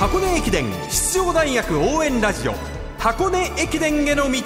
箱根駅伝出場大学応援ラジオ、箱根駅伝への道。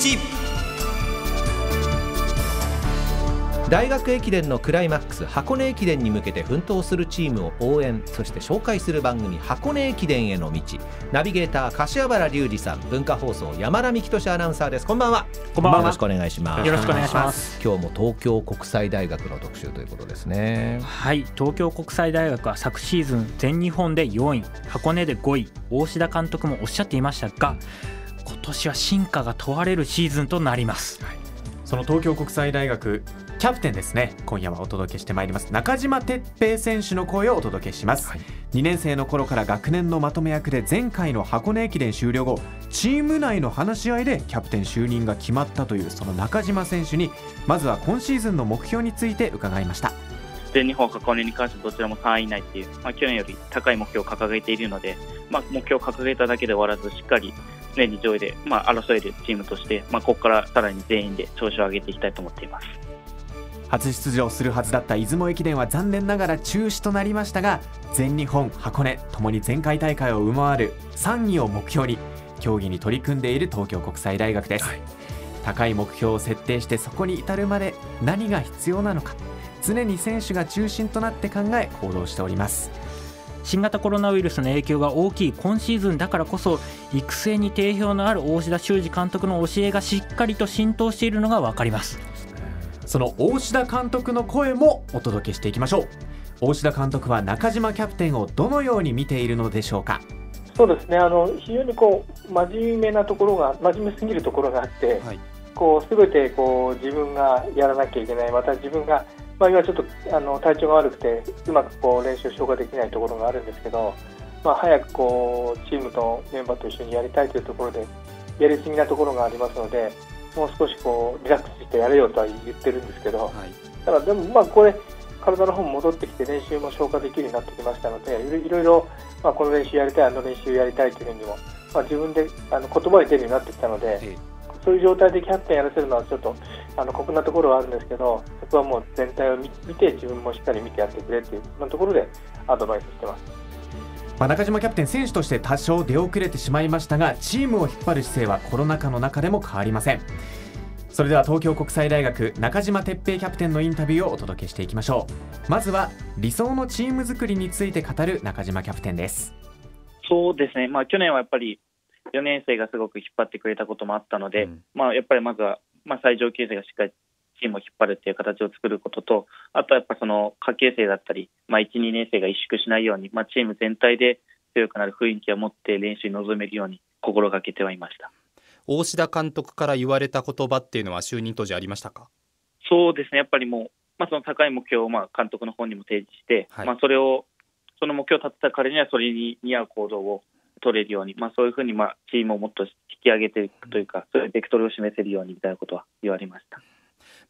大学駅伝のクライマックス箱根駅伝に向けて奮闘するチームを応援、そして紹介する番組、箱根駅伝への道。ナビゲーター柏原隆二さん、文化放送山田美希俊アナウンサーです。こんばんは。 こんばんは。 よろしくお願いします。 よろしくお願いします。 今日も東京国際大学の特集ということですね。 はい、東京国際大学は昨シーズン全日本で4位、箱根で5位、大志田監督もおっしゃっていましたが、今年は進化が問われるシーズンとなります。 その東京国際大学キャプテンですね、今夜はお届けしてまいります。中島哲平選手の声をお届けします、2年生の頃から学年のまとめ役で、前回の箱根駅伝終了後チーム内の話し合いでキャプテン就任が決まったというその中島選手に、まずは今シーズンの目標について伺いました。 全日本箱根に関してどちらも3位以内っていう、去年より高い目標を掲げているので、目標を掲げただけで終わらず、しっかり年に上位で、争えるチームとして、ここからさらに全員で調子を上げていきたいと思っています。 初出場するはずだった出雲駅伝は残念ながら中止となりましたが、全日本、箱根ともに前回大会を上回る3位を目標に競技に取り組んでいる東京国際大学です、高い目標を設定して、そこに至るまで何が必要なのか、常に選手が中心となって考え行動しております。 新型コロナウイルスの影響が大きい今シーズンだからこそ、育成に定評のある大志田修二監督の教えがしっかりと浸透しているのが分かります。 その大志田監督の声もお届けしていきましょう。大志田監督は中島キャプテンをどのように見ているのでしょうか。 そうですね、非常に真面目なところが、真面目すぎるところがあって、全て自分がやらなきゃいけない、また自分が、今ちょっと体調が悪くてうまく練習消化できないところがあるんですけど、早くチームとメンバーと一緒にやりたいというところでやりすぎなところがありますので、もう少しリラックスしてやれよとは言ってるんですけど、ただでもこれ体の方も戻ってきて練習も消化できるようになってきましたので、いろいろ、この練習やりたい、あの練習やりたいというふうにも、自分で言葉に出るようになってきたので、そういう状態でキャプテンやらせるのはちょっと酷なところはあるんですけど、そこはもう全体を見て、自分もしっかり見てやってくれというところでアドバイスしてます。 中島キャプテン、選手として多少出遅れてしまいましたが、チームを引っ張る姿勢はコロナ禍の中でも変わりません。それでは東京国際大学中島哲平キャプテンのインタビューをお届けしていきましょう。まずは理想のチーム作りについて語る中島キャプテンです。 そうですね、去年はやっぱり4年生がすごく引っ張ってくれたこともあったので、やっぱりまずは、最上級生がしっかりチームを引っ張るっていう形を作ることと、あとはやっぱその下級生だったり、1、2年生が萎縮しないように、チーム全体で強くなる雰囲気を持って練習に臨めるように心がけてはいました。 大志田監督から言われた言葉っていうのは就任当時ありましたか？ そうですね、やっぱりもう、その高い目標を監督の方にも提示して、その目標を立てた彼にはそれに似合う行動を取れるように、そういうふうにチームをもっと引き上げていくというか、そういうベクトルを示せるようにみたいなことは言われました。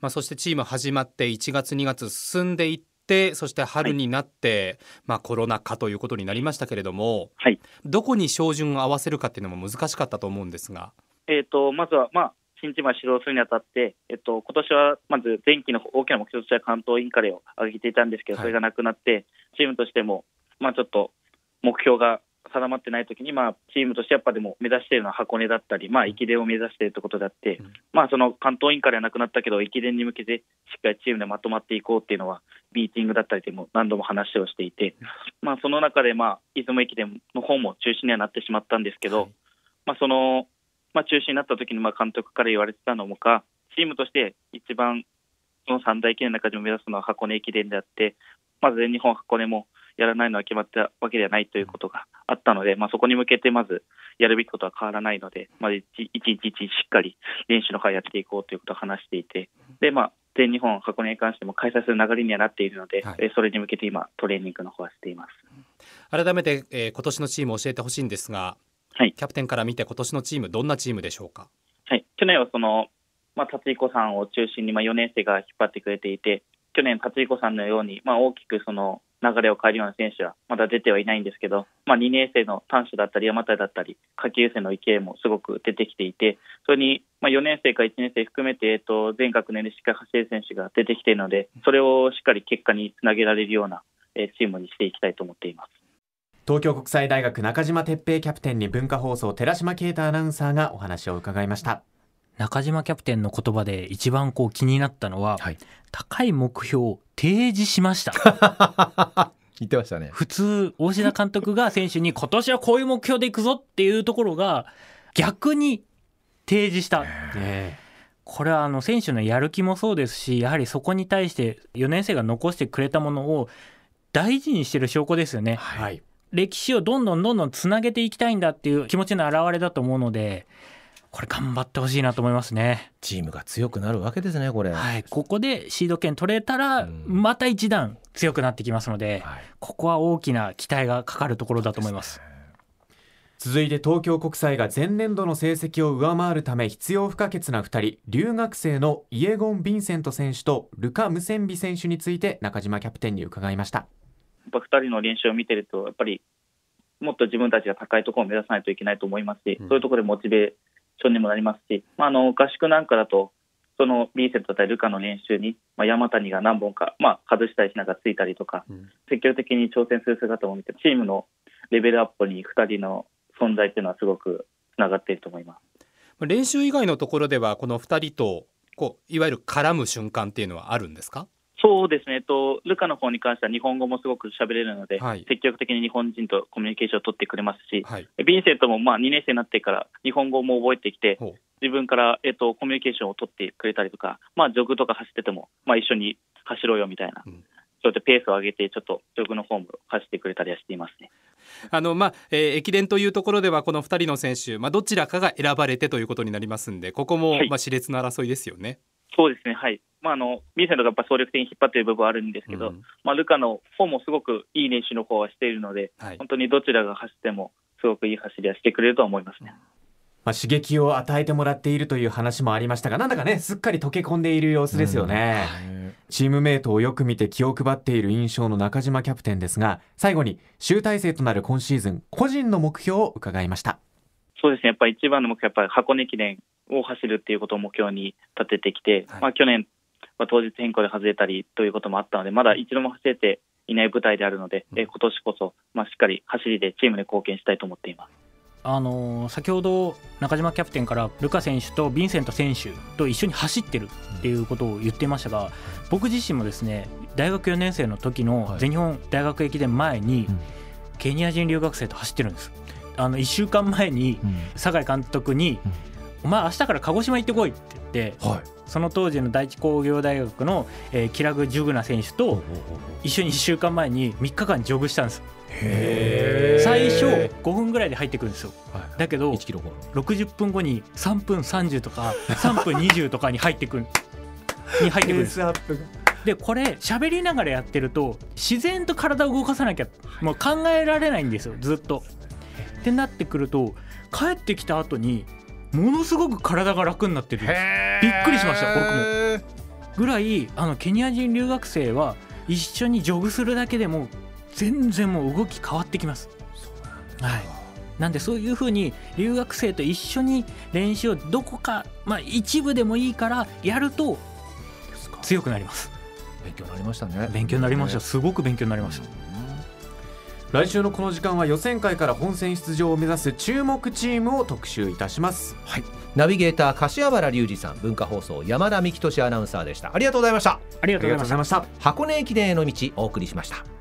そしてチーム始まって1月2月進んでいって、そして春になって、コロナ禍ということになりましたけれども、どこに照準を合わせるかっていうのも難しかったと思うんですが、 まずは、新チームが始動するにあたって、今年はまず前期の大きな目標としては関東インカレを挙げていたんですけど、それがなくなって、チームとしても、ちょっと目標が定まってないときに、チームとしてやっぱでも目指しているのは箱根だったり、駅伝を目指しているということであって、その関東インカレはなくなったけど、駅伝に向けてしっかりチームでまとまっていこうっていうのは、ミーティングだったりでも何度も話をしていて、その中で、出雲駅伝の方も中止にはなってしまったんですけど、その、中止になったときに監督から言われてたのもか、チームとして一番その三大駅伝の中でも目指すのは箱根駅伝であって、まず全日本箱根もやらないのは決まったわけではないということがあったので、そこに向けてまずやるべきことは変わらないので、一日一日しっかり練習の会やっていこうということを話していて、で、全日本箱根に関しても開催する流れにはなっているので、それに向けて今トレーニングの方はしています。 改めて、今年のチームを教えてほしいんですが、キャプテンから見て今年のチームどんなチームでしょうか？ 去年は達彦さんを中心に4年生が引っ張ってくれていて、去年達彦さんのように、大きくその流れを変えるような選手はまだ出てはいないんですけど、2年生の丹所だったり山田だったり下級生の池江もすごく出てきていて、それに4年生か1年生含めて、全学年でしっかり走れる選手が出てきているので、それをしっかり結果につなげられるようなチームにしていきたいと思っています。 東京国際大学中島哲平キャプテンに文化放送寺島啓太アナウンサーがお話を伺いました。 中島キャプテンの言葉で一番気になったのは、高い目標を提示しました言ってましたね。 普通大志田監督が選手に今年はこういう目標でいくぞっていうところが逆に提示した、これは選手のやる気もそうですし、やはりそこに対して4年生が残してくれたものを大事にしてる証拠ですよね、歴史をどんどんつなげていきたいんだっていう気持ちの表れだと思うので、これ頑張ってほしいなと思いますね。 チームが強くなるわけですねこれ、 ここでシード権取れたらまた一段強くなってきますので、ここは大きな期待がかかるところだと思います。 続いて東京国際が前年度の成績を上回るため必要不可欠な2人、留学生のイエゴン・ヴィンセント選手とルカ・ムセンビ選手について中島キャプテンに伺いました。 2人の練習を見てるとやっぱりもっと自分たちが高いところを目指さないといけないと思いますし、そういうところでモチベーションにもなりますし、合宿なんかだとそのビンセントだったりルカの練習に、山谷が何本か、外したりしながらついたりとか、積極的に挑戦する姿を見てチームのレベルアップに2人の存在っていうのはすごくつながっていると思います。 練習以外のところではこの2人といわゆる絡む瞬間っていうのはあるんですか？ そうですね、ルカの方に関しては日本語もすごく喋れるので、積極的に日本人とコミュニケーションを取ってくれますし、ビンセントも2年生になってから日本語も覚えてきて自分から、コミュニケーションを取ってくれたりとか、ジョグとか走ってても、一緒に走ろうよみたいな、そうやってペースを上げてちょっとジョグの方も走ってくれたりはしていますね。 駅伝というところではこの2人の選手、どちらかが選ばれてということになりますんで、ここも熾烈な争いですよね。 そうですね、ビンセントがやっぱ総力的に引っ張っている部分はあるんですけど、ルカの方もすごくいい練習の方はしているので、本当にどちらが走ってもすごくいい走りはしてくれると思いますね。 刺激を与えてもらっているという話もありましたが、なんだかねすっかり溶け込んでいる様子ですよね。チームメイトをよく見て気を配っている印象の中島キャプテンですが、最後に集大成となる今シーズン個人の目標を伺いました。 そうですね、やっぱり一番の目標はやっぱり箱根駅伝を走るっていうことを目標に立ててきて、去年は当日変更で外れたりということもあったので、まだ一度も走れていない舞台であるので、今年こそ、しっかり走りでチームに貢献したいと思っています。 先ほど中島キャプテンからルカ選手とヴィンセント選手と一緒に走ってるっていうことを言っていましたが、僕自身もですね大学4年生の時の全日本大学駅伝前にケニア人留学生と走ってるんです。1週間前に酒井監督に、お前明日から鹿児島行ってこいって言って、その当時の第一工業大学の、キラグ・ジュグナ選手と一緒に1週間前に3日間ジョグしたんです。最初5分ぐらいで入ってくるんですよ、だけど60分後に3分30とか3分20とかに入ってくるんですで、これ喋りながらやってると自然と体を動かさなきゃもう考えられないんですよ、ずっとってなってくると、帰ってきた後にものすごく体が楽になってるんです。びっくりしました僕も。ぐらいケニア人留学生は一緒にジョグするだけでも全然もう動き変わってきます。なんでそういう風に留学生と一緒に練習をどこか、一部でもいいからやると強くなります。 勉強になりましたね。 勉強になりました。すごく勉強になりました。 来週のこの時間は予選会から本戦出場を目指す注目チームを特集いたします。 ナビゲーター柏原隆二さん、文化放送山田幹俊アナウンサーでした。ありがとうございました。 ありがとうございました。 箱根駅伝への道お送りしました。